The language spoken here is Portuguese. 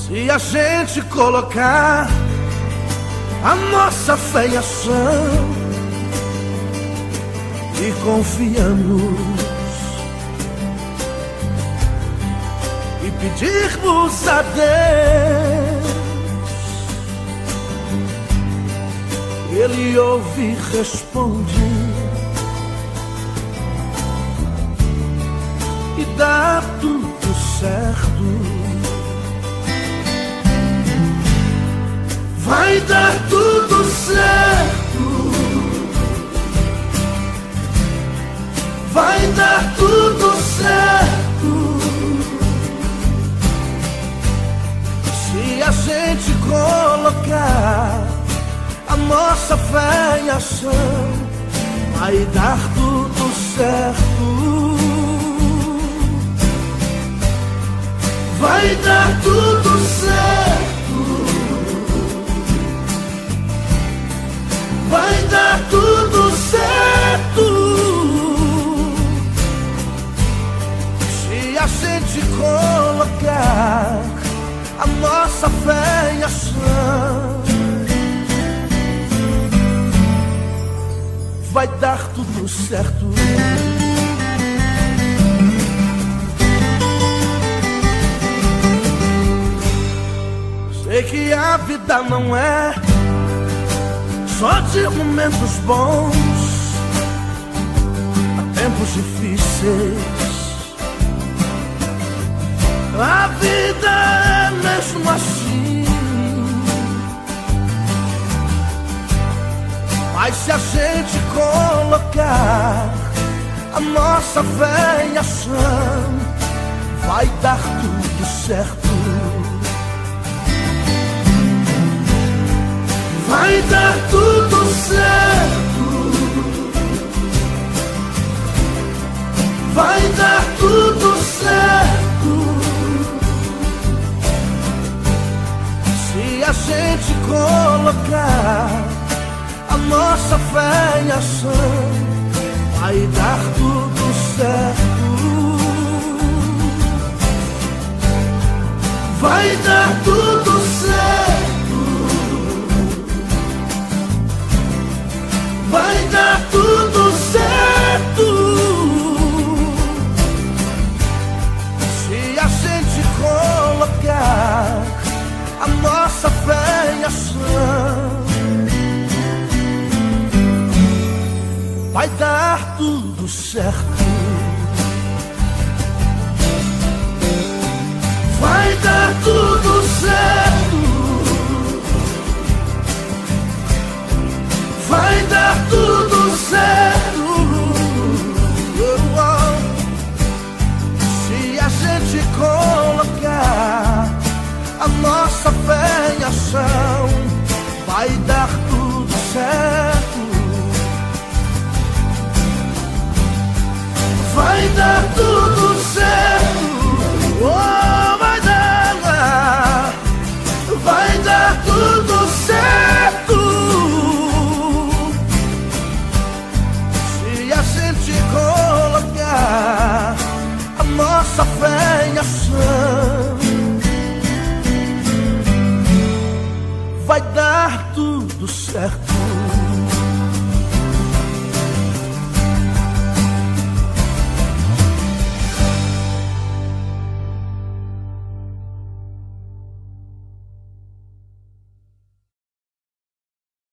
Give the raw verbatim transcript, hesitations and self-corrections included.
Se a gente colocar a nossa fé em ação e confiamos e pedirmos a Deus, Ele ouve e responde e dá tudo certo. Vai dar tudo certo. Vai dar tudo certo. Se a gente colocar a nossa fé em ação, vai dar tudo certo. Vai dar tudo certo. Vai dar tudo certo. Se a gente colocar a nossa fé em ação, vai dar tudo certo. Sei que a vida não é só de momentos bons, há tempos difíceis. A vida é mesmo assim. Mas se a gente colocar a nossa fé em ação, vai dar tudo certo. Vai dar tudo certo. Vai dar tudo certo. Se a gente colocar a nossa fé em ação, vai dar tudo certo. Vai dar tudo certo. Vai dar tudo certo. Se a gente colocar a nossa fé em ação, vai dar tudo certo. Vai dar tudo certo. Vai dar tudo certo. Se a gente colocar a nossa fé em ação, vai dar tudo certo. Vai dar tudo certo. Oh, vai dar. Vai dar tudo certo. Colocar a nossa fé em ação, vai dar tudo certo.